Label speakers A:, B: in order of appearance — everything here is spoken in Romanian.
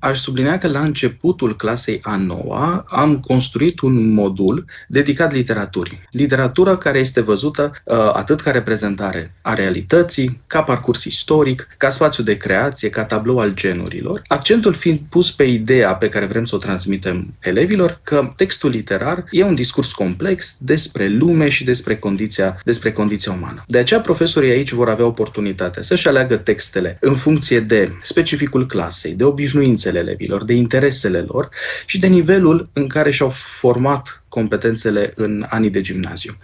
A: Aș sublinia că la începutul clasei a 9-a am construit un modul dedicat literaturii. Literatură care este văzută atât ca reprezentare a realității, ca parcurs istoric, ca spațiu de creație, ca tablou al genurilor, accentul fiind pus pe ideea pe care vrem să o transmitem elevilor, că textul literar e un discurs complex despre lume și despre condiția umană. De aceea profesorii aici vor avea oportunitatea să-și aleagă textele în funcție de specificul clasei, de obișnuințele elevilor, de interesele lor și de nivelul în care și-au format competențele în anii de gimnaziu.